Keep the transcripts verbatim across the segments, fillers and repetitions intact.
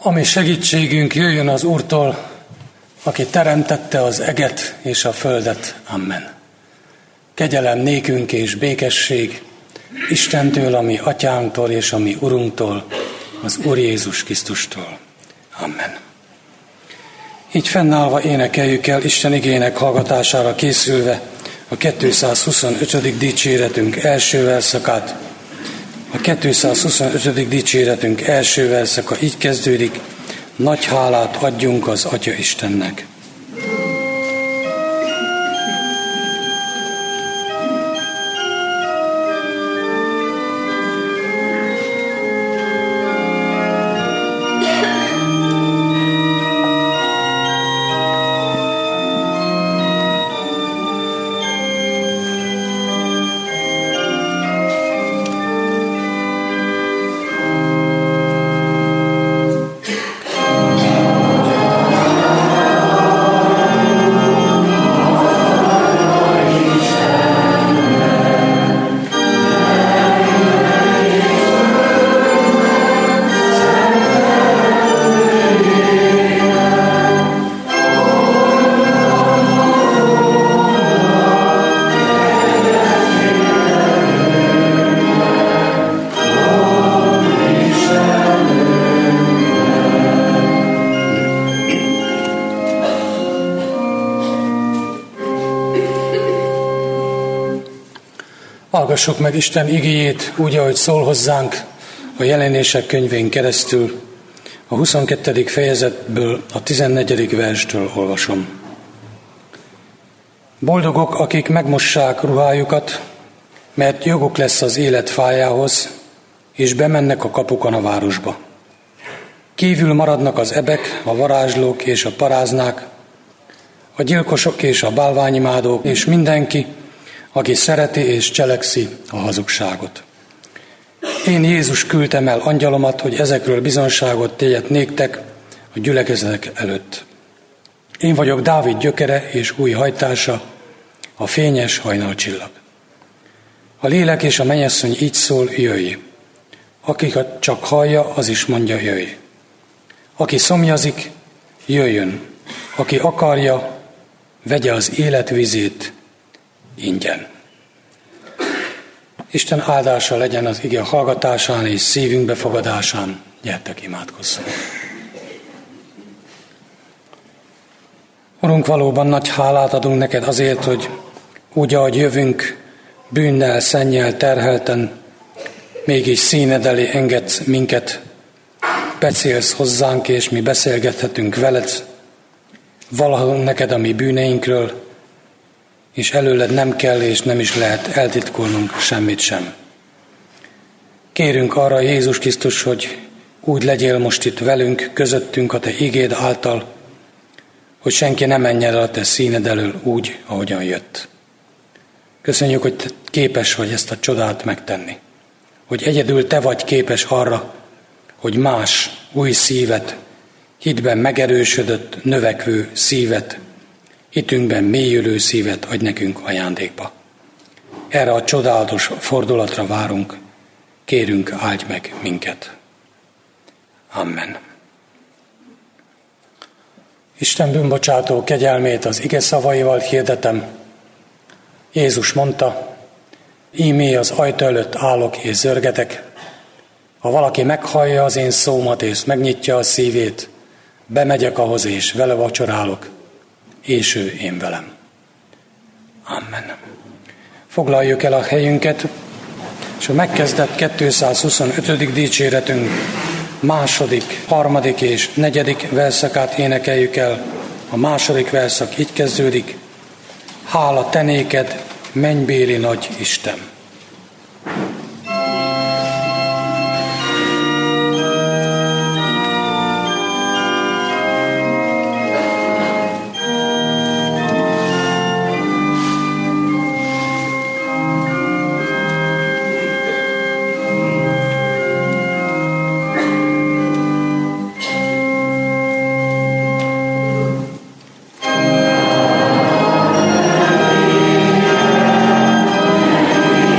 Ami segítségünk jöjjön az Úrtól, aki teremtette az eget és a földet. Amen. Kegyelem nékünk és békesség Istentől, ami Atyánktól és ami Urunktól, az Úr Jézus Krisztustól. Amen. Így fennállva énekeljük el Isten igének hallgatására készülve a kétszázhuszonötödik dicséretünk első verszakát. A kétszázhuszonötödik dicséretünk első verszaka így kezdődik: nagy hálát adjunk az Atya Istennek. Hallgassuk meg Isten igéjét úgy, ahogy szól hozzánk a Jelenések könyvén keresztül. A huszonkettedik fejezetből a tizennegyedik verstől olvasom. Boldogok, akik megmossák ruhájukat, mert joguk lesz az élet fájához, és bemennek a kapukon a városba. Kívül maradnak az ebek, a varázslók és a paráznák, a gyilkosok és a bálványimádók, és mindenki, aki szereti és cselekszi a hazugságot. Én Jézus küldtem el angyalomat, hogy ezekről bizonságot tégyek néktek a gyülekezetek előtt. Én vagyok Dávid gyökere és új hajtása, a fényes hajnalcsillag. A lélek és a mennyasszony így szól, jöjj. Aki csak hallja, az is mondja, jöjj. Aki szomjazik, jöjjön. Aki akarja, vegye az életvizét ingyen. Isten áldása legyen az ige hallgatásán és szívünk befogadásán. Gyertek, imádkozzunk. Urunk, valóban nagy hálát adunk neked azért, hogy úgy, ahogy jövünk, bűnnel, szennyel terhelten, mégis színed elé engedsz minket, beszélsz hozzánk, és mi beszélgethetünk veled, valahol neked a mi bűneinkről, és előled nem kell és nem is lehet eltitkolnunk semmit sem. Kérünk arra, Jézus Krisztus, hogy úgy legyél most itt velünk, közöttünk a te igéd által, hogy senki ne menjen el a te színed elől úgy, ahogyan jött. Köszönjük, hogy te képes vagy ezt a csodát megtenni. Hogy egyedül te vagy képes arra, hogy más, új szívet, hitben megerősödött, növekvő szívet, hitünkben mélyülő szívet adj nekünk ajándékba. Erre a csodálatos fordulatra várunk, kérünk, áldj meg minket. Amen. Isten bűnbocsátó kegyelmét az ige szavaival hirdetem. Jézus mondta, ímé az ajtó előtt állok és zörgetek. Ha valaki meghallja az én szómat és megnyitja a szívét, bemegyek ahhoz és vele vacsorálok, és ő én velem. Amen. Foglaljuk el a helyünket, és a megkezdett kétszázhuszonötödik dicséretünk második, harmadik és negyedik verszakát énekeljük el. A második verszak így kezdődik: hála te néked, mennybéli nagy Isten. Amen.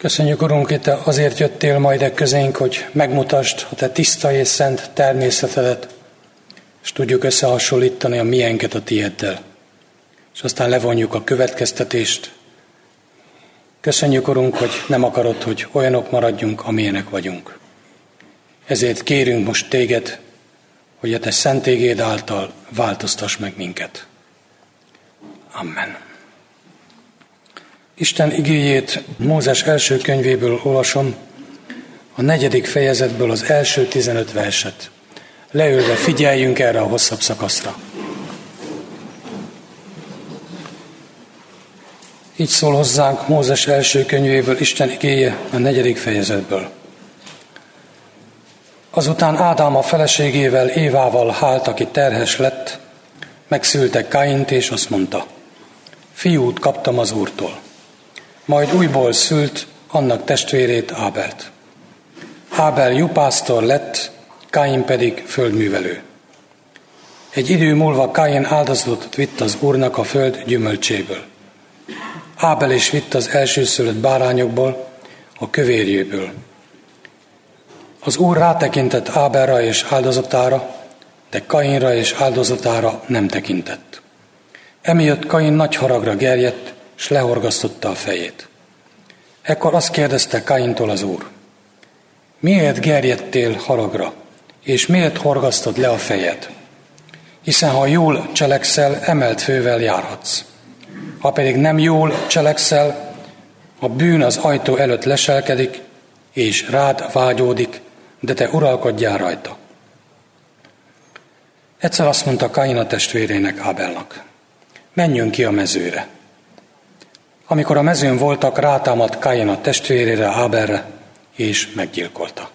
Köszönjük, Urunk, hogy Te azért jöttél majd e közénk, hogy megmutasd a Te tiszta és szent természetedet, és tudjuk összehasonlítani a miénket a Tieddel. És aztán levonjuk a következtetést. Köszönjük, Urunk, hogy nem akarod, hogy olyanok maradjunk, amilyenek vagyunk. Ezért kérünk most Téged, hogy a Te szent igéd által változtass meg minket. Amen. Isten igéjét Mózes első könyvéből olvasom, a negyedik fejezetből az első tizenöt verset. Leülve figyeljünk erre a hosszabb szakaszra. Így szól hozzánk Mózes első könyvéből Isten igéje a negyedik fejezetből. Azután Ádám a feleségével, Évával hált, aki terhes lett, megszülte Káint, és azt mondta: fiút kaptam az Úrtól. Majd újból szült annak testvérét, Ábelt. Ábel jupásztor lett, Káin pedig földművelő. Egy idő múlva Káin áldozatot vitt az Úrnak a föld gyümölcséből. Ábel is vitt az elsőszülött bárányokból, a kövérjéből. Az Úr rátekintett Ábelra és áldozatára, de Kainra és áldozatára nem tekintett. Emiatt Kain nagy haragra gerjedt, és lehorgasztotta a fejét. Ekkor azt kérdezte Kaintól az Úr: miért gerjedtél haragra, és miért horgasztod le a fejed? Hiszen ha jól cselekszel, emelt fővel járhatsz. Ha pedig nem jól cselekszel, a bűn az ajtó előtt leselkedik, és rád vágyódik, de te uralkodjál rajta. Egyszer azt mondta Kain a testvérének, Ábelnak: menjünk ki a mezőre. Amikor a mezőn voltak, rátámadt Kain a testvérére, Ábelre, és meggyilkolta.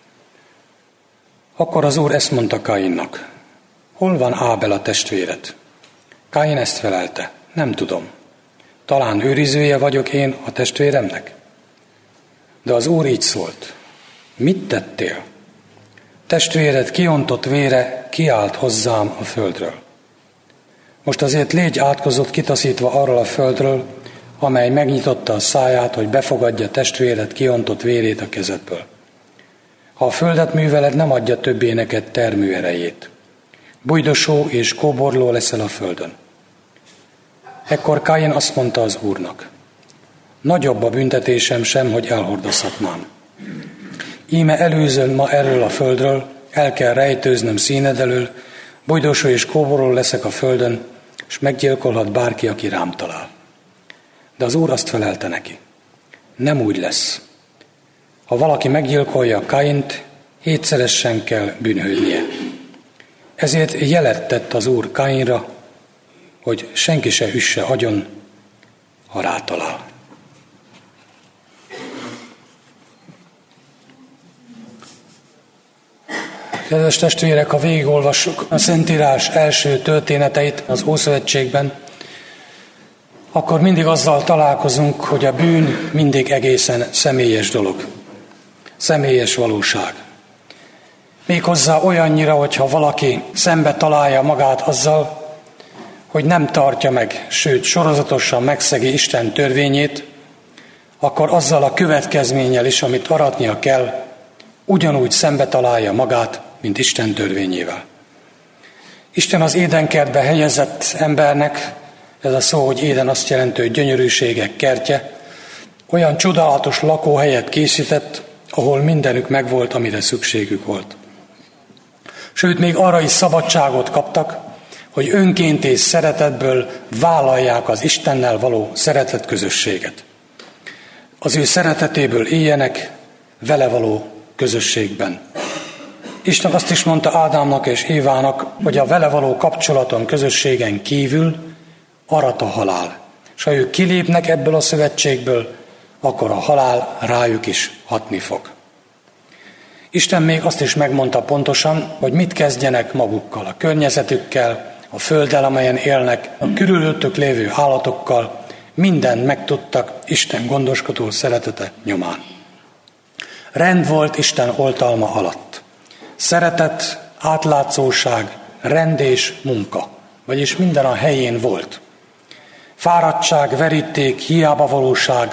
Akkor az Úr ezt mondta Kainnak: hol van Ábel a testvéred? Kain ezt felelte: nem tudom. Talán őrizője vagyok én a testvéremnek? De az Úr így szólt: mit tettél? Testvéred kiontott vére kiállt hozzám a földről. Most azért légy átkozott kitaszítva arról a földről, amely megnyitotta a száját, hogy befogadja testvéred kiontott vérét a kezedből. Ha a földet műveled, nem adja többé neked termő erejét. Bujdosó és kóborló leszel a földön. Ekkor Káin azt mondta az Úrnak: nagyobb a büntetésem sem, hogy elhordozhatnám. Íme előzön ma erről a földről, el kell rejtőznöm színed elől, bujdosó és kóborló leszek a földön, és meggyilkolhat bárki, aki rám talál. De az Úr azt felelte neki: nem úgy lesz. Ha valaki meggyilkolja Káint, hétszeresen kell bűnhődnie. Ezért jelet tett az Úr Káinra, hogy senki se üsse agyon, ha rátalál. Kedves testvérek, ha végigolvassuk a Szentírás első történeteit az Ószövetségben, akkor mindig azzal találkozunk, hogy a bűn mindig egészen személyes dolog. Személyes valóság. Méghozzá olyannyira, hogyha valaki szembe találja magát azzal, hogy nem tartja meg, sőt sorozatosan megszegi Isten törvényét, akkor azzal a következménnyel is, amit aratnia kell, ugyanúgy szembe találja magát, mint Isten törvényével. Isten az édenkertbe helyezett embernek, ez a szó, hogy éden azt jelenti, hogy gyönyörűségek kertje, olyan csodálatos lakóhelyet készített, ahol mindenük megvolt, amire szükségük volt. Sőt, még arra is szabadságot kaptak, hogy önként és szeretetből vállalják az Istennel való szeretetközösséget. Az ő szeretetéből éljenek vele való közösségben. Isten azt is mondta Ádámnak és Évának, hogy a vele való kapcsolaton, közösségen kívül arat a halál. És ha ők kilépnek ebből a szövetségből, akkor a halál rájuk is hatni fog. Isten még azt is megmondta pontosan, hogy mit kezdjenek magukkal, a környezetükkel, a földdel, amelyen élnek, a körülöttük lévő állatokkal, mindent megtudtak Isten gondoskodó szeretete nyomán. Rend volt Isten oltalma alatt. Szeretet, átlátszóság, rend és munka, vagyis minden a helyén volt. Fáradtság, veríték, hiába valóság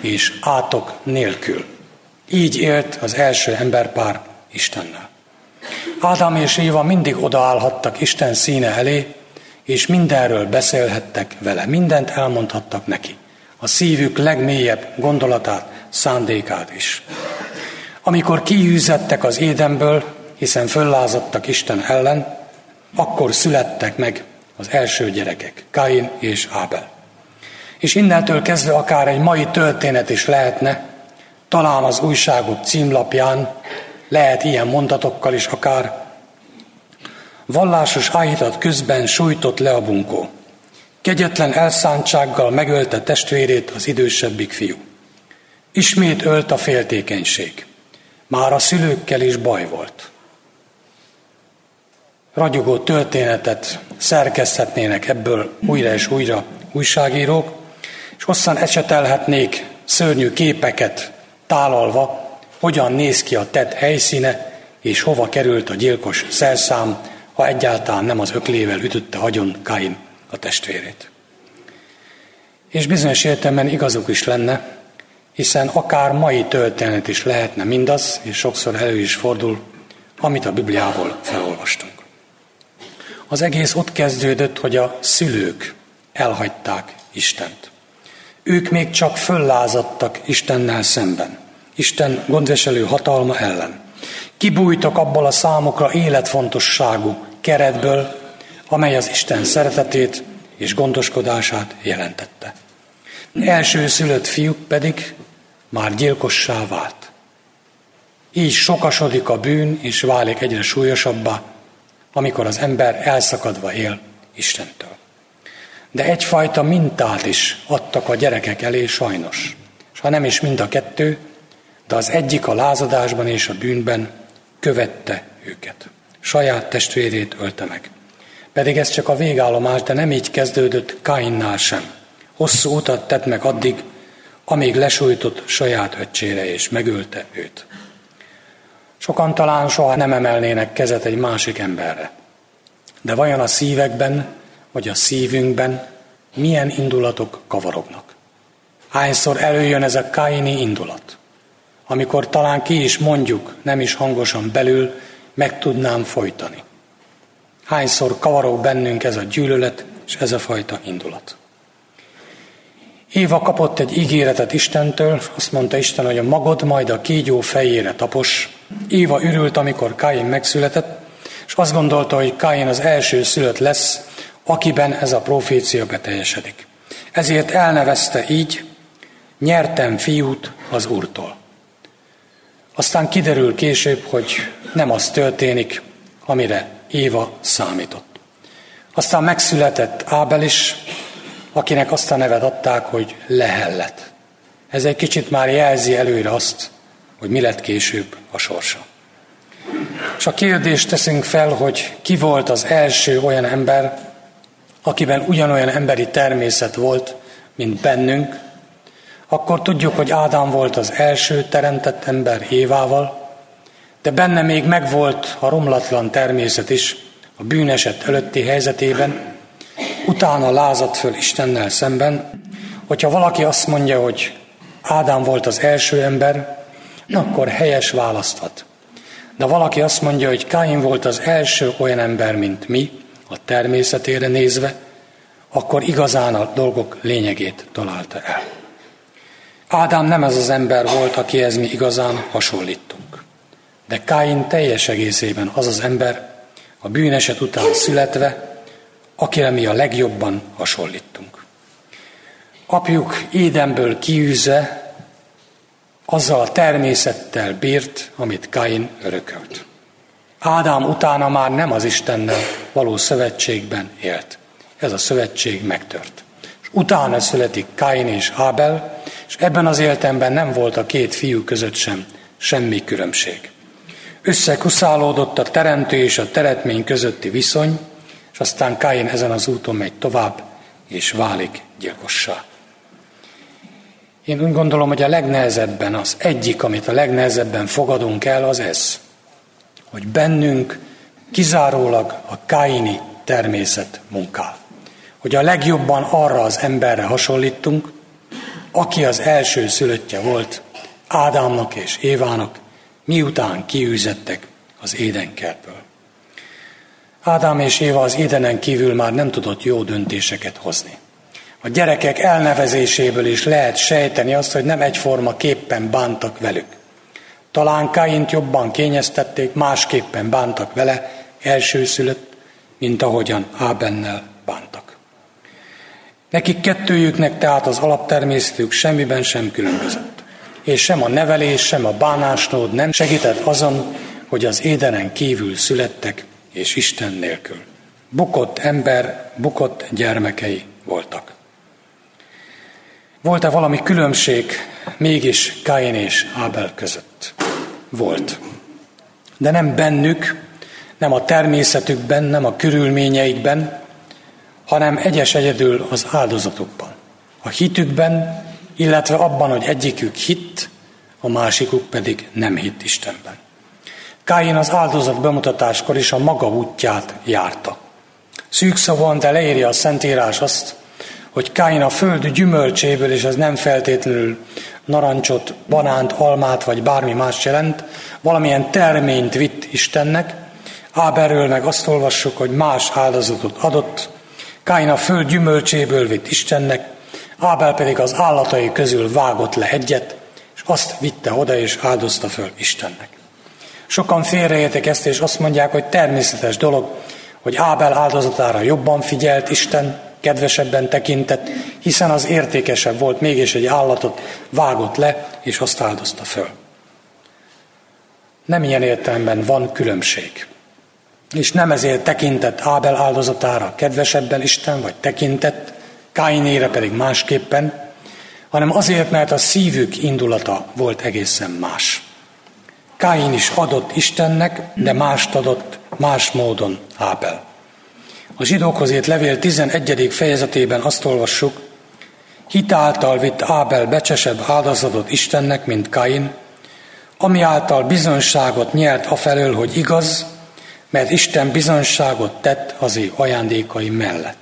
és átok nélkül. Így élt az első emberpár Istennel. Ádám és Éva mindig odaállhattak Isten színe elé, és mindenről beszélhettek vele, mindent elmondhattak neki. A szívük legmélyebb gondolatát, szándékát is. Amikor kiűzettek az Édenből, hiszen föllázadtak Isten ellen, akkor születtek meg az első gyerekek, Káin és Ábel. És innentől kezdve akár egy mai történet is lehetne, talán az újságok címlapján, lehet ilyen mondatokkal is akár: vallásos áhítat közben sújtott le a bunkó. Kegyetlen elszántsággal megölte testvérét az idősebbik fiú. Ismét ölt a féltékenység. Már a szülőkkel is baj volt. Ragyogó történetet szerkeszthetnének ebből újra és újra újságírók, és hosszan ecsetelhetnék szörnyű képeket tálalva, hogyan néz ki a tett helyszíne, és hova került a gyilkos szerszám, ha egyáltalán nem az öklével ütötte agyon Káin a testvérét. És bizonyos értelemben igazuk is lenne, hiszen akár mai történet is lehetne mindaz, és sokszor elő is fordul, amit a Bibliából felolvastunk. Az egész ott kezdődött, hogy a szülők elhagyták Istent. Ők még csak föllázadtak Istennel szemben, Isten gondviselő hatalma ellen. Kibújtak abból a számukra életfontosságú keretből, amely az Isten szeretetét és gondoskodását jelentette. Első szülött fiúk pedig már gyilkossá vált. Így sokasodik a bűn, és válik egyre súlyosabbá, amikor az ember elszakadva él Istentől. De egyfajta mintát is adtak a gyerekek elé sajnos. És ha nem is mind a kettő, de az egyik a lázadásban és a bűnben követte őket. Saját testvérét ölte meg. Pedig ez csak a végállomás, de nem így kezdődött Káinnál sem. Hosszú utat tett meg addig, amíg lesújtott saját öccsére és megölte őt. Sokan talán soha nem emelnének kezet egy másik emberre. De vajon a szívekben, vagy a szívünkben milyen indulatok kavarognak? Hányszor előjön ez a káini indulat, amikor talán ki is mondjuk, nem is hangosan belül, meg tudnám folytani. Hányszor kavarog bennünk ez a gyűlölet és ez a fajta indulat. Éva kapott egy ígéretet Istentől, azt mondta Isten, hogy a magod majd a kígyó fejére tapos. Éva örült, amikor Káin megszületett, és azt gondolta, hogy Káin az első szülött lesz, akiben ez a profécia beteljesedik. Ezért elnevezte így: nyertem fiút az Úrtól. Aztán kiderül később, hogy nem az történik, amire Éva számított. Aztán megszületett Ábel is, akinek azt a nevet adták, hogy Lehellet. Ez egy kicsit már jelzi előre azt, hogy mi lett később a sorsa. És a kérdést teszünk fel, hogy ki volt az első olyan ember, akiben ugyanolyan emberi természet volt, mint bennünk, akkor tudjuk, hogy Ádám volt az első teremtett ember Évával, de benne még megvolt a romlatlan természet is a bűneset előtti helyzetében, utána lázadt föl Istennel szemben. Hogyha valaki azt mondja, hogy Ádám volt az első ember, akkor helyes választhat. De valaki azt mondja, hogy Káin volt az első olyan ember, mint mi, a természetére nézve, akkor igazán a dolgok lényegét találta el. Ádám nem ez az ember volt, akihez mi igazán hasonlítunk. De Káin teljes egészében az az ember, a bűneset után születve, akire mi a legjobban hasonlítunk. Apjuk Édenből kiűzve azzal a természettel bírt, amit Káin örökölt. Ádám utána már nem az Istennel való szövetségben élt. Ez a szövetség megtört. És utána születik Káin és Ábel, és ebben az értelemben nem volt a két fiú között sem semmi különbség. Összekuszálódott a teremtő és a teremtmény közötti viszony, és aztán Káin ezen az úton megy tovább, és válik gyilkossá. Én úgy gondolom, hogy a legnehezebben, az egyik, amit a legnehezebben fogadunk el, az ez, hogy bennünk kizárólag a káini természet munkál. Hogy a legjobban arra az emberre hasonlítunk, aki az első szülöttje volt Ádámnak és Évának, miután kiűzettek az édenkertből. Ádám és Éva az édenen kívül már nem tudott jó döntéseket hozni. A gyerekek elnevezéséből is lehet sejteni azt, hogy nem egyforma képpen bántak velük. Talán Káint jobban kényeztették, másképpen bántak vele, elsőszülött, mint ahogyan Ábennel bántak. Nekik kettőjüknek tehát az alaptermészetük semmiben sem különbözött. És sem a nevelés, sem a bánásmód nem segített azon, hogy az édenen kívül születtek, és Isten nélkül. Bukott ember, bukott gyermekei voltak. Volt-e valami különbség mégis Káin és Ábel között? Volt. De nem bennük, nem a természetükben, nem a körülményeikben, hanem egyes egyedül az áldozatukban. A hitükben, illetve abban, hogy egyikük hitt, a másikuk pedig nem hitt Istenben. Káin az áldozat bemutatáskor is a maga útját járta. Szűkszavon, de leírja a Szentírás azt, hogy Káin a föld gyümölcséből, és ez nem feltétlenül narancsot, banánt, almát, vagy bármi más jelent, valamilyen terményt vitt Istennek. Ábelről meg azt olvassuk, hogy más áldozatot adott. Káin a föld gyümölcséből vitt Istennek, Ábel pedig az állatai közül vágott le egyet, és azt vitte oda, és áldozta föl Istennek. Sokan félreértik ezt, és azt mondják, hogy természetes dolog, hogy Ábel áldozatára jobban figyelt Isten, kedvesebben tekintett, hiszen az értékesebb volt, mégis egy állatot vágott le, és azt áldozta föl. Nem ilyen értelemben van különbség. És nem ezért tekintett Ábel áldozatára kedvesebben Isten, vagy tekintett, Káinére pedig másképpen, hanem azért, mert a szívük indulata volt egészen más. Káin is adott Istennek, de mást adott, más módon Ábel. A zsidókhoz írt levél tizenegyedik fejezetében azt olvassuk, hit által vitt Ábel becsesebb áldozatot Istennek, mint Káin, ami által bizonyságot nyert afelől, hogy igaz, mert Isten bizonyságot tett az ő ajándékai mellett.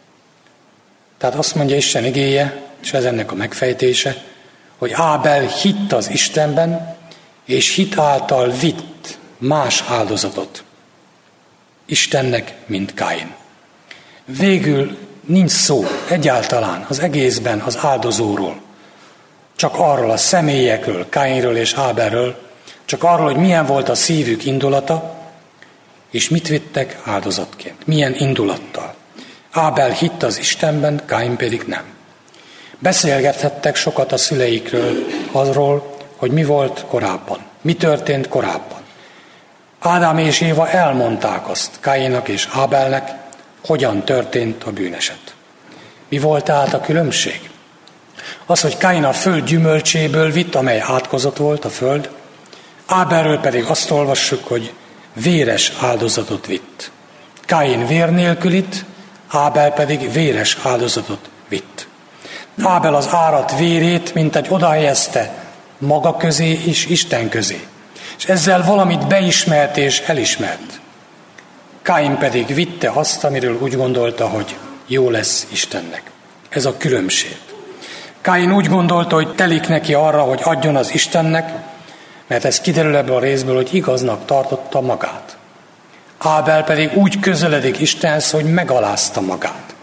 Tehát azt mondja Isten igéje, és ez ennek a megfejtése, hogy Ábel hitt az Istenben, és hit által vitt más áldozatot Istennek, mint Káin. Végül nincs szó egyáltalán az egészben az áldozóról, csak arról a személyekről, Káinről és Ábelről, csak arról, hogy milyen volt a szívük indulata, és mit vittek áldozatként, milyen indulattal. Ábel hitt az Istenben, Káin pedig nem. Beszélgethettek sokat a szüleikről, arról, hogy mi volt korábban, mi történt korábban. Ádám és Éva elmondták azt Káinnak és Ábelnek, hogyan történt a bűneset. Mi volt tehát a különbség? Az, hogy Káin a föld gyümölcséből vitt, amely átkozott volt a föld, Ábelről pedig azt olvassuk, hogy véres áldozatot vitt. Káin vér nélkülit, Ábel pedig véres áldozatot vitt. Ábel az árat vérét, mint egy odahelyezte maga közé és Isten közé. És ezzel valamit beismert és elismert. Káin pedig vitte azt, amiről úgy gondolta, hogy jó lesz Istennek. Ez a különbség. Káin úgy gondolta, hogy telik neki arra, hogy adjon az Istennek, mert ez kiderül ebből a részből, hogy igaznak tartotta magát. Ábel pedig úgy közeledik Istenhez, hogy megalázta magát.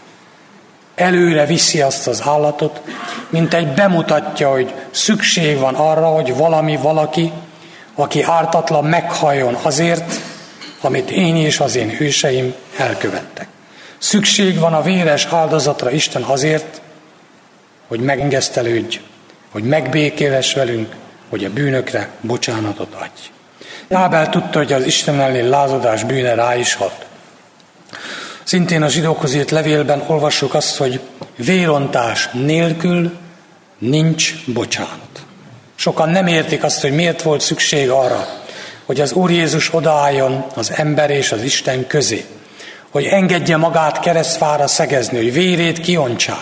Előre viszi azt az állatot, mint egy bemutatja, hogy szükség van arra, hogy valami, valaki, aki ártatlan, meghalljon azért, amit én és az én hőseim elkövettek. Szükség van a véres áldozatra Isten azért, hogy megengesztelődj, hogy megbékéless velünk, hogy a bűnökre bocsánatot adj. Ábel tudta, hogy az Isten elleni lázadás bűne rá is hat. Szintén a zsidókhoz írt levélben olvassuk azt, hogy vérontás nélkül nincs bocsánat. Sokan nem értik azt, hogy miért volt szükség arra, hogy az Úr Jézus odaálljon az ember és az Isten közé, hogy engedje magát keresztfára szegezni, hogy vérét kiontsák.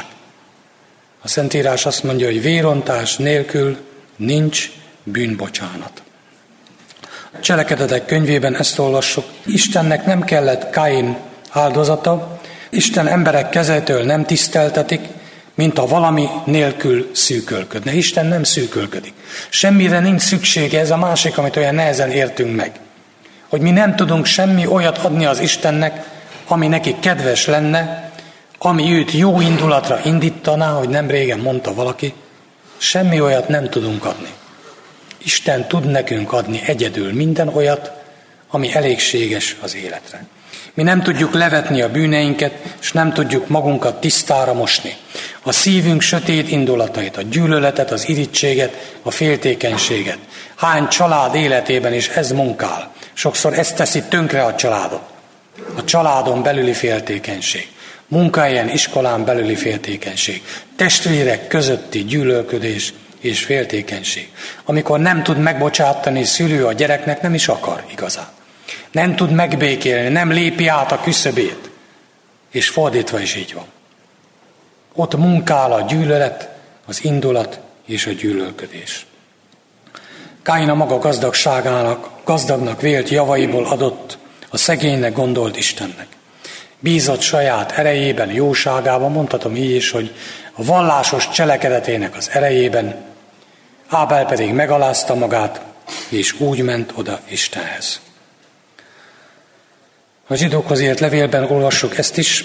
A Szentírás azt mondja, hogy vérontás nélkül nincs bűnbocsánat. A Cselekedetek könyvében ezt olvassuk. Istennek nem kellett Káin áldozata, Isten emberek kezétől nem tiszteltetik, mint ha valami nélkül szűkölködne. Isten nem szűkölködik. Semmire nincs szüksége, ez a másik, amit olyan nehezen értünk meg. Hogy mi nem tudunk semmi olyat adni az Istennek, ami neki kedves lenne, ami őt jó indulatra indítaná, hogy nem régen mondta valaki, semmi olyat nem tudunk adni. Isten tud nekünk adni egyedül minden olyat, ami elégséges az életre. Mi nem tudjuk levetni a bűneinket, és nem tudjuk magunkat tisztára mosni. A szívünk sötét indulatait, a gyűlöletet, az irítséget, a féltékenységet. Hány család életében is ez munkál. Sokszor ez teszi tönkre a családot. A családon belüli féltékenység. Munkahelyen, iskolán belüli féltékenység. Testvérek közötti gyűlölködés és féltékenység. Amikor nem tud megbocsátani szülő a gyereknek, nem is akar igazán. Nem tud megbékélni, nem lépi át a küszöbét. És fordítva is így van. Ott munkál a gyűlölet, az indulat és a gyűlölködés. Káin a maga gazdagságának, gazdagnak vélt javaiból adott, a szegénynek gondolt Istennek. Bízott saját erejében, jóságában, mondhatom így is, hogy a vallásos cselekedetének az erejében, Ábel pedig megalázta magát, és úgy ment oda Istenhez. A zsidókhoz írt levélben olvassuk ezt is,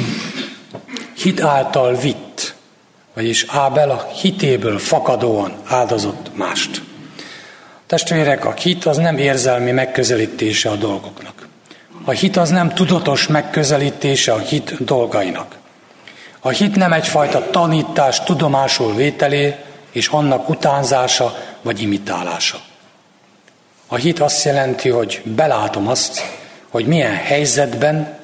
hit által vitt, vagyis Ábel a hitéből fakadóan áldozott mást. Testvérek, a hit az nem érzelmi megközelítése a dolgoknak. A hit az nem tudatos megközelítése a hit dolgainak. A hit nem egyfajta tanítás tudomásul vételé és annak utánzása vagy imitálása. A hit azt jelenti, hogy belátom azt, hogy milyen helyzetben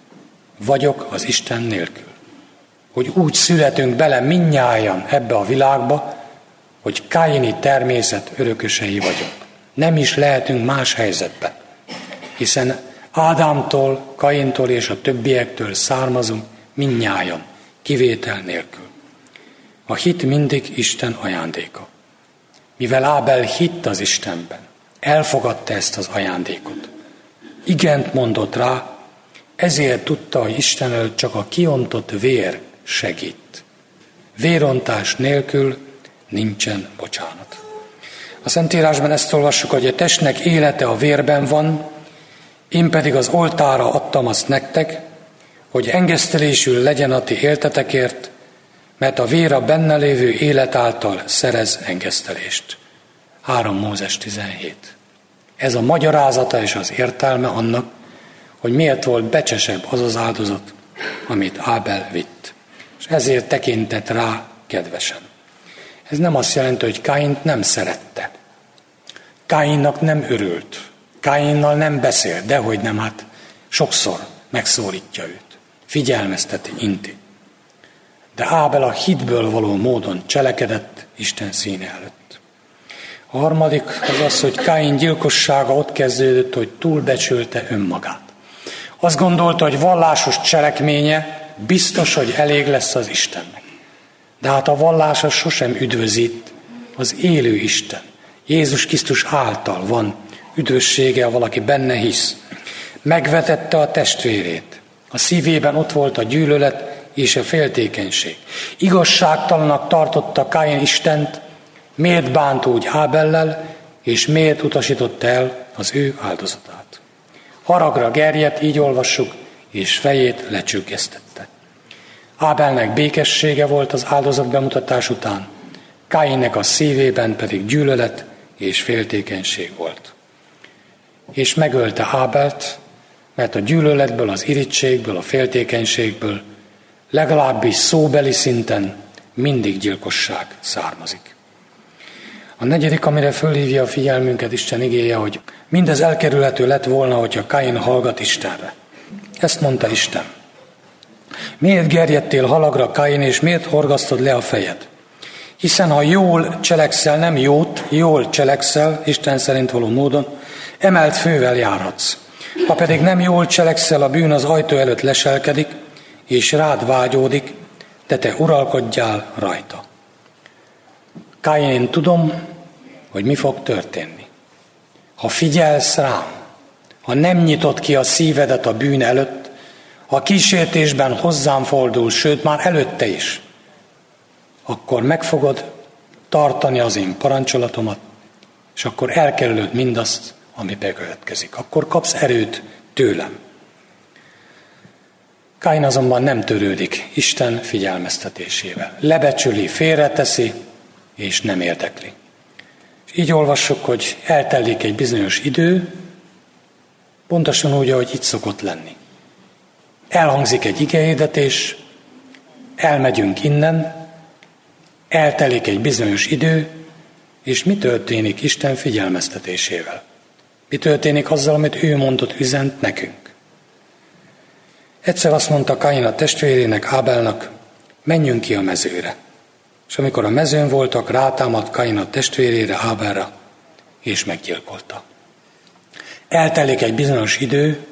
vagyok az Isten nélkül. Hogy úgy születünk bele mindnyájan ebbe a világba, hogy káini természet örökösei vagyunk. Nem is lehetünk más helyzetben, hiszen Ádámtól, Kaintól és a többiektől származunk mindnyájan, kivétel nélkül. A hit mindig Isten ajándéka. Mivel Ábel hitt az Istenben, elfogadta ezt az ajándékot. Igent mondott rá, ezért tudta, hogy Isten előtt csak a kiontott vér segít. Vérontás nélkül nincsen bocsánat. A Szentírásban ezt olvassuk, hogy a testnek élete a vérben van, én pedig az oltára adtam azt nektek, hogy engesztelésül legyen a ti éltetekért, mert a vér a benne lévő élet által szerez engesztelést. három Mózes tizenhét. Ez a magyarázata és az értelme annak, hogy miért volt becsesebb az az áldozat, amit Ábel vitt. És ezért tekintett rá kedvesen. Ez nem azt jelenti, hogy Káint nem szerette. Káinnak nem örült. Káinnal nem beszél, dehogy nem, hát sokszor megszólítja őt. Figyelmezteti, inti. De Ábel a hitből való módon cselekedett Isten színe előtt. A harmadik az az, hogy Káin gyilkossága ott kezdődött, hogy túlbecsülte önmagát. Azt gondolta, hogy vallásos cselekménye biztos, hogy elég lesz az Istennek. De hát a vallás az sosem üdvözít, az élő Isten. Jézus Krisztus által van üdvössége, ha valaki benne hisz. Megvetette a testvérét. A szívében ott volt a gyűlölet és a féltékenység. Igazságtalanak tartotta Káin Istent, miért bánt úgy Ábellel, és miért utasította el az ő áldozatát. Haragra gerjedt, így olvassuk, és fejét lecsüggesztette. Ábelnek békessége volt az áldozat bemutatás után, Káinnek a szívében pedig gyűlölet és féltékenység volt. És megölte Ábelt, mert a gyűlöletből, az irítségből, a féltékenységből legalábbis szóbeli szinten mindig gyilkosság származik. A negyedik, amire fölhívja a figyelmünket Isten igéje, hogy mindez elkerülhető lett volna, hogyha Káin hallgat Istenre. Ezt mondta Isten. Miért gerjedtél halagra, Káin, és miért horgasztod le a fejed? Hiszen ha jól cselekszel, nem jót, jól cselekszel, Isten szerint való módon, emelt fővel járhatsz. Ha pedig nem jól cselekszel, a bűn az ajtó előtt leselkedik, és rád vágyódik, de te uralkodjál rajta. Káin, én tudom, hogy mi fog történni. Ha figyelsz rám, ha nem nyitod ki a szívedet a bűn előtt, ha kísértésben hozzám fordul, sőt már előtte is, akkor meg fogod tartani az én parancsolatomat, és akkor elkerülöd mindazt, ami bekövetkezik. Akkor kapsz erőt tőlem. Káin azonban nem törődik Isten figyelmeztetésével. Lebecsüli, félreteszi, és nem érdekli. És így olvassuk, hogy eltelik egy bizonyos idő, pontosan úgy, ahogy itt szokott lenni. Elhangzik egy igehirdetés, elmegyünk innen, eltelik egy bizonyos idő, és mi történik Isten figyelmeztetésével? Mi történik azzal, amit ő mondott, üzent nekünk? Egyszer azt mondta Káin a testvérének, Ábelnak, menjünk ki a mezőre. És amikor a mezőn voltak, rátámadt Káin a testvérére, Ábelra, és meggyilkolta. Eltelik egy bizonyos idő,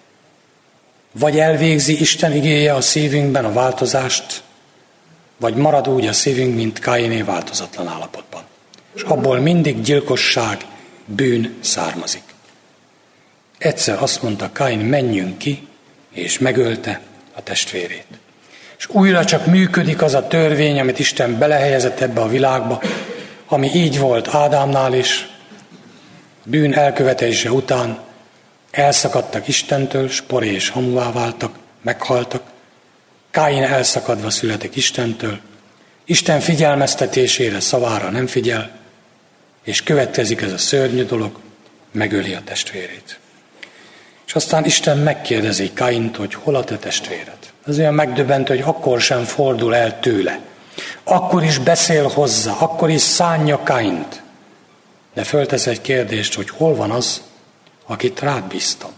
vagy elvégzi Isten igéje a szívünkben a változást, vagy marad úgy a szívünk, mint Káiné változatlan állapotban. És abból mindig gyilkosság, bűn származik. Egyszer azt mondta Káin, menjünk ki, és megölte a testvérét. És újra csak működik az a törvény, amit Isten belehelyezett ebbe a világba, ami így volt Ádámnál is, bűn elkövetése után elszakadtak Istentől, s poré és hamuvá váltak, meghaltak. Káin elszakadva születik Istentől, Isten figyelmeztetésére, szavára nem figyel, és következik ez a szörnyű dolog, megöli a testvérét. És aztán Isten megkérdezi Káint, hogy hol a te testvéred. Ez olyan megdöbbentő, hogy akkor sem fordul el tőle. Akkor is beszél hozzá, akkor is szánja Káint. De föltesz egy kérdést, hogy hol van az, akit rád bíztam.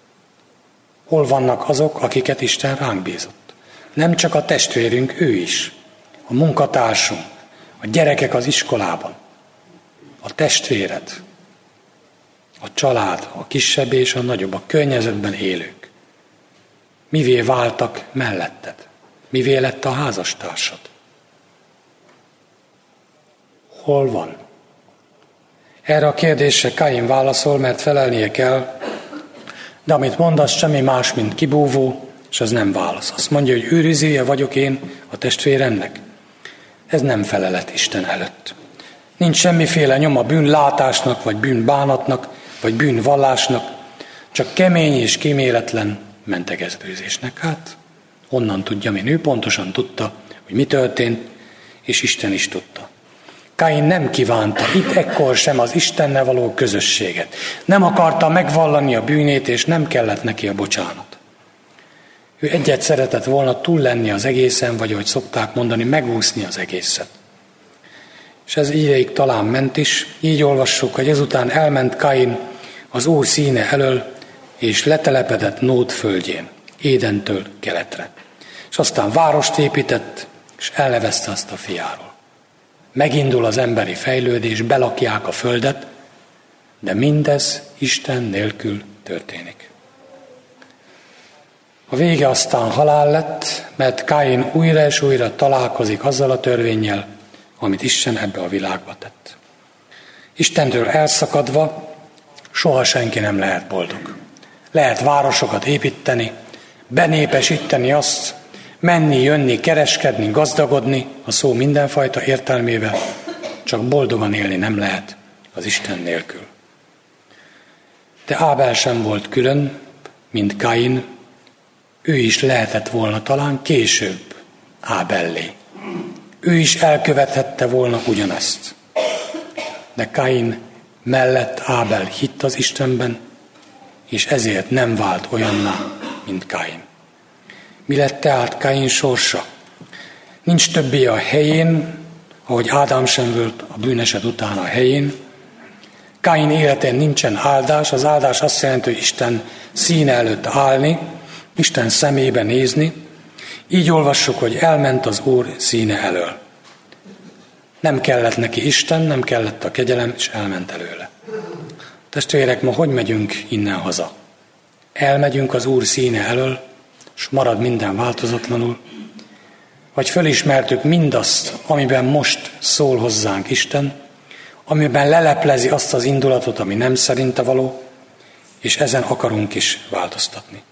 Hol vannak azok, akiket Isten ránk bízott. Nem csak a testvérünk, ő is. A munkatársunk, a gyerekek az iskolában, a testvéred, a család, a kisebb és a nagyobb, a környezetben élők. Mivé váltak melletted? Mivé lett a házastársad? Hol van? Erre a kérdésre Káin válaszol, mert felelnie kell, de amit mondasz, semmi más, mint kibúvó, és az nem válasz. Azt mondja, hogy őrizője vagyok én a testvéremnek. Ez nem felelet Isten előtt. Nincs semmiféle nyoma bűnlátásnak, vagy bűnbánatnak, vagy bűnvallásnak, csak kemény és kíméletlen mentegezőzésnek. Hát, honnan tudja, én ő pontosan tudta, hogy mi történt, és Isten is tudta. Káin nem kívánta itt ekkor sem az Istennel való közösséget. Nem akarta megvallani a bűnét, és nem kellett neki a bocsánat. Ő egyet szeretett volna túl lenni az egészen, vagy ahogy szokták mondani, megúszni az egészet. És ez ideig talán ment is. Így olvassuk, hogy ezután elment Káin az Úr színe elől, és letelepedett Nód földjén, Édentől keletre. És aztán várost épített, és elnevezte azt a fiáról. Megindul az emberi fejlődés, belakják a földet, de mindez Isten nélkül történik. A vége aztán halál lett, mert Káin újra és újra találkozik azzal a törvénnyel, amit Isten ebbe a világba tett. Istentől elszakadva soha senki nem lehet boldog. Lehet városokat építeni, benépesíteni azt, menni, jönni, kereskedni, gazdagodni, a szó mindenfajta értelmével, csak boldogan élni nem lehet az Isten nélkül. De Ábel sem volt külön, mint Káin, ő is lehetett volna talán később Ábellé. Ő is elkövethette volna ugyanezt. De Káin mellett Ábel hitt az Istenben, és ezért nem vált olyanná, mint Káin. Mi lett tehát Káin sorsa? Nincs többé a helyén, ahogy Ádám sem volt a bűneset után a helyén. Káin életén nincsen áldás, az áldás azt jelenti, hogy Isten színe előtt állni, Isten szemébe nézni. Így olvassuk, hogy elment az Úr színe elől. Nem kellett neki Isten, nem kellett a kegyelem, és elment előle. Testvérek, ma hogy megyünk innen haza? Elmegyünk az Úr színe elől, és marad minden változatlanul, vagy fölismertük mindazt, amiben most szól hozzánk Isten, amiben leleplezi azt az indulatot, ami nem szerinte való, és ezen akarunk is változtatni.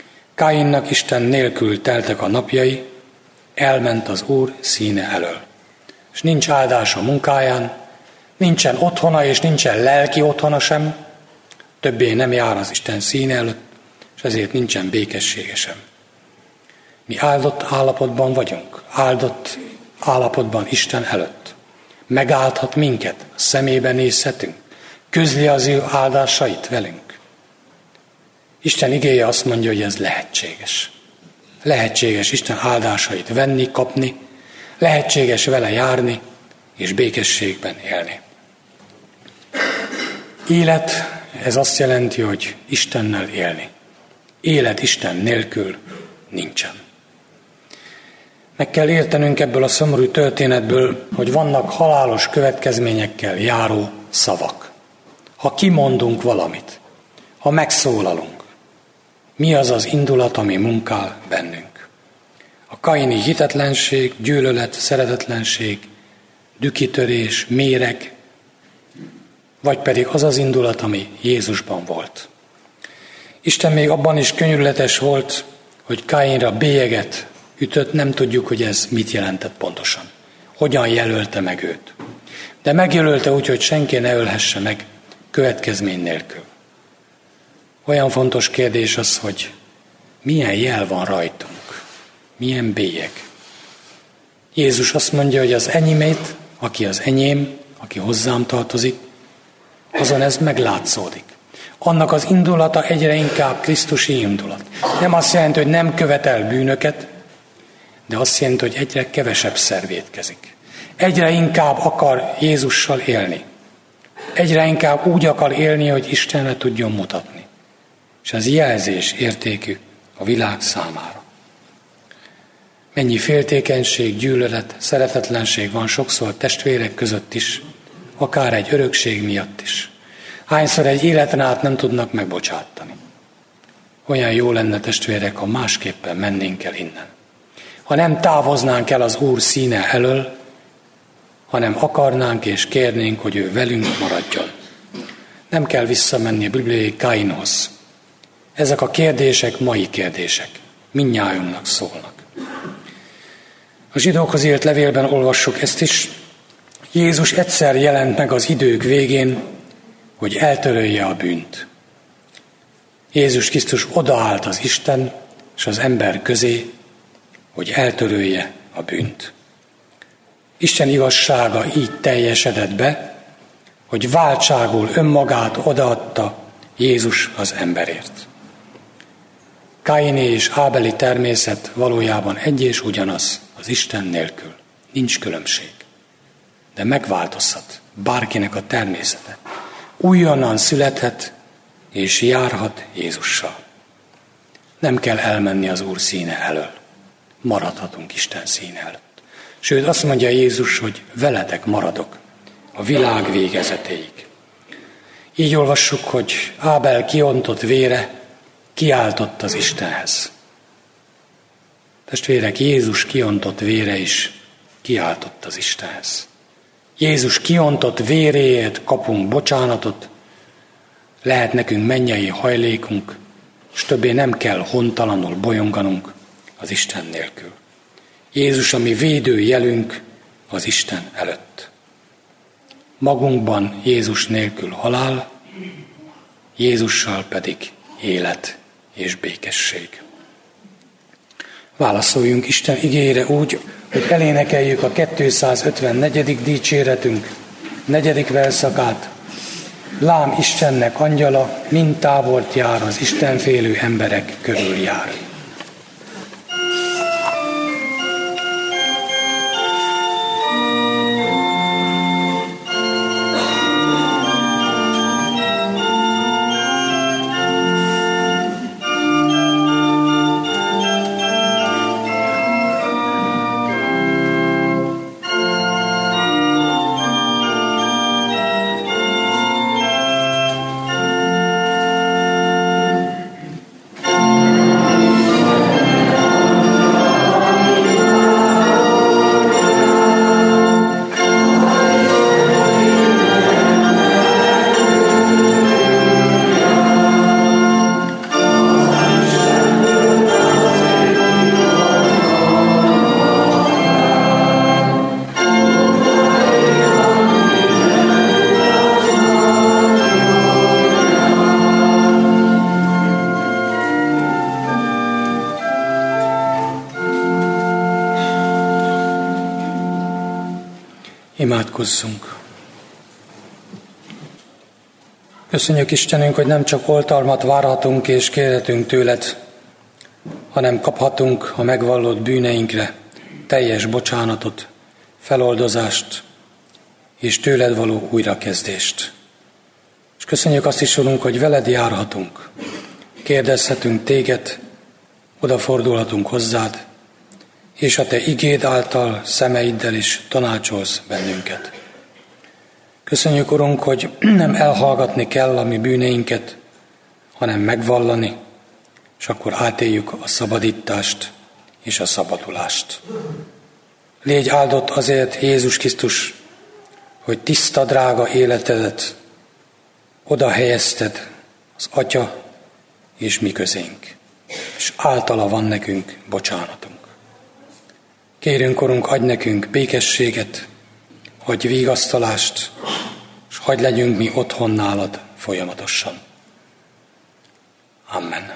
Káinnak Isten nélkül teltek a napjai, elment az Úr színe elől. és nincs áldás a munkáján, nincsen otthona, és nincsen lelki otthona sem, többé nem jár az Isten színe előtt, és ezért nincsen békessége sem. Mi áldott állapotban vagyunk, áldott állapotban Isten előtt. Megáldhat minket, a szemébe nézhetünk, közli az ő áldásait velünk. Isten igéje azt mondja, hogy ez lehetséges. Lehetséges Isten áldásait venni, kapni, lehetséges vele járni, és békességben élni. Élet, ez azt jelenti, hogy Istennel élni. Élet Isten nélkül nincsen. Meg kell értenünk ebből a szomorú történetből, hogy vannak halálos következményekkel járó szavak. Ha kimondunk valamit, ha megszólalunk, mi az az indulat, ami munkál bennünk? A kaini hitetlenség, gyűlölet, szeretetlenség, dükitörés, méreg, vagy pedig az az indulat, ami Jézusban volt. Isten még abban is könyörületes volt, hogy Káinra bélyeget ütött, nem tudjuk, hogy ez mit jelentett pontosan. Hogyan jelölte meg őt. De megjelölte úgy, hogy senki ne ölhesse meg következmény nélkül. Olyan fontos kérdés az, hogy milyen jel van rajtunk, milyen bélyeg. Jézus azt mondja, hogy az enyémét, aki az enyém, aki hozzám tartozik, azon ez meglátszódik. Annak az indulata egyre inkább krisztusi indulat. Nem azt jelenti, hogy nem követel bűnöket, de azt jelenti, hogy egyre kevesebb vétkezik. Egyre inkább akar Jézussal élni. Egyre inkább úgy akar élni, hogy Istenre tudjon mutatni. És ez jelzés értékű a világ számára. Mennyi féltékenység, gyűlölet, szeretetlenség van sokszor testvérek között is, akár egy örökség miatt is. Hányszor egy életen át nem tudnak megbocsátani. Olyan jó lenne, testvérek, ha másképpen mennénk el innen. Ha nem távoznánk el az Úr színe elől, hanem akarnánk és kérnénk, hogy ő velünk maradjon. Nem kell visszamenni a bibliai Káinhoz. Ezek a kérdések mai kérdések. Mindnyájunknak szólnak. A zsidókhoz írt levélben olvassuk ezt is. Jézus egyszer jelent meg az idők végén, hogy eltörölje a bűnt. Jézus Krisztus odaállt az Isten és az ember közé, hogy eltörölje a bűnt. Isten igazsága így teljesedett be, hogy váltságul önmagát odaadta Jézus az emberért. Káini és Ábeli természet valójában egy és ugyanaz az Isten nélkül. Nincs különbség. De megváltozhat bárkinek a természete. Újonnan születhet és járhat Jézussal. Nem kell elmenni az Úr színe elől. Maradhatunk Isten színe előtt. Sőt, azt mondja Jézus, hogy veletek maradok a világ végezetéig. Így olvassuk, hogy Ábel kiontott vére kiáltott az Istenhez. Testvérek, Jézus kiontott vére is kiáltott az Istenhez. Jézus kiontott véréért kapunk bocsánatot, lehet nekünk mennyei hajlékunk, és többé nem kell hontalanul bolyonganunk az Isten nélkül. Jézus a mi védőjelünk az Isten előtt. Magunkban Jézus nélkül halál, Jézussal pedig élet és békesség. Válaszoljunk Isten igéjére úgy, hogy elénekeljük a kétszázötvennegyedik dicséretünk negyedik verszakát. Lám Istennek angyala, mind tábort jár, az istenfélő emberek körül jár. Imádkozzunk. Köszönjük Istenünk, hogy nem csak oltalmat várhatunk és kérhetünk tőled, hanem kaphatunk a megvallott bűneinkre teljes bocsánatot, feloldozást és tőled való újrakezdést. És köszönjük azt is, Urunk, hogy veled járhatunk, kérdezhetünk téged, odafordulhatunk hozzád, és a te igéd által, szemeiddel is tanácsolsz bennünket. Köszönjük, Urunk, hogy nem elhallgatni kell a mi bűneinket, hanem megvallani, és akkor átéljük a szabadítást és a szabadulást. Légy áldott azért, Jézus Krisztus, hogy tiszta, drága életedet oda helyezted az Atya és mi közénk, és általa van nekünk bocsánatunk. Kérünk, Urunk, adj nekünk békességet, adj vigasztalást, és hadd legyünk mi otthon nálad folyamatosan. Amen.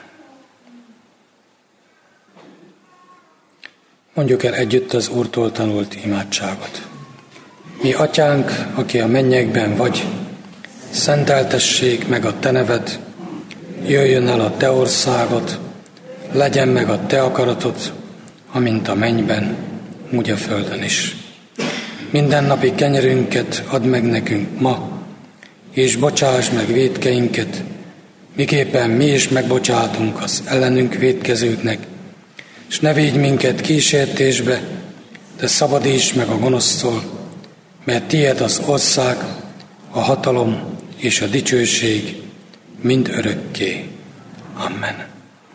Mondjuk el együtt az Úrtól tanult imádságot. Mi Atyánk, aki a mennyekben vagy, szenteltessék meg a te neved, jöjjön el a te országod, legyen meg a te akaratod, amint a mennyben, úgy a földön is. Mindennapi kenyerünket add meg nekünk ma, és bocsáss meg vétkeinket, miképpen mi is megbocsátunk az ellenünk vétkezőknek, és ne védj minket kísértésbe, de szabadíts meg a gonosztól, mert tiéd az ország, a hatalom és a dicsőség mind örökké. Amen.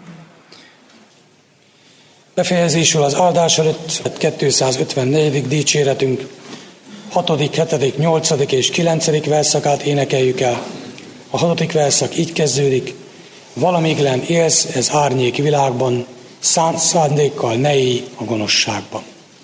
Befejezésül az áldás előtt kétszázötvennegyedik dicséretünk hatodik, hetedik, nyolcadik és kilencedik verszakát énekeljük el. A hatodik verszak így kezdődik: valamíglen élsz ez árnyék világban, szánt szándékkal ne élj a gonoszságban.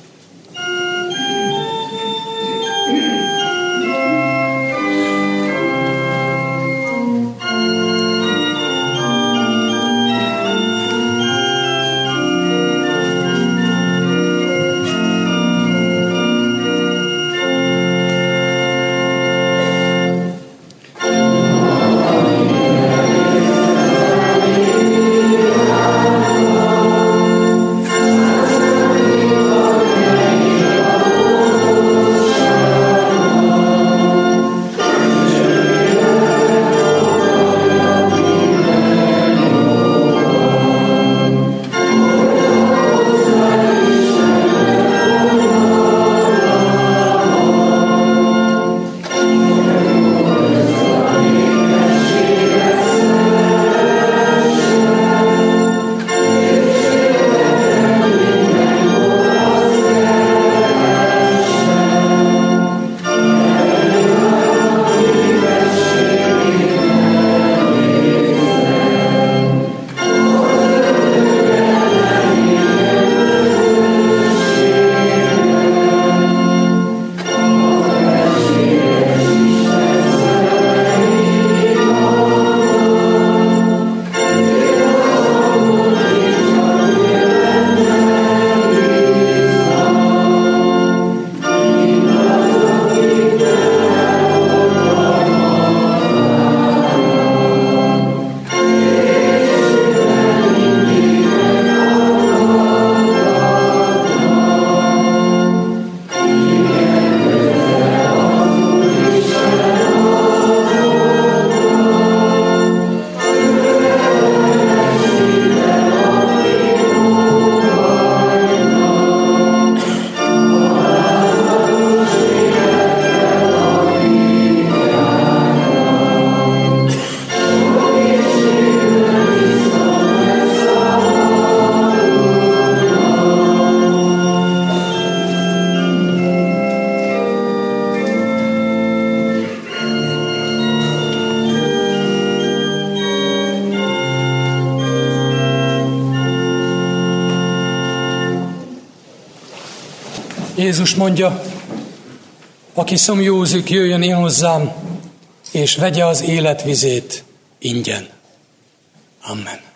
Jézus mondja, aki szomjózik, jöjjön én hozzám, és vegye az életvizét ingyen. Amen.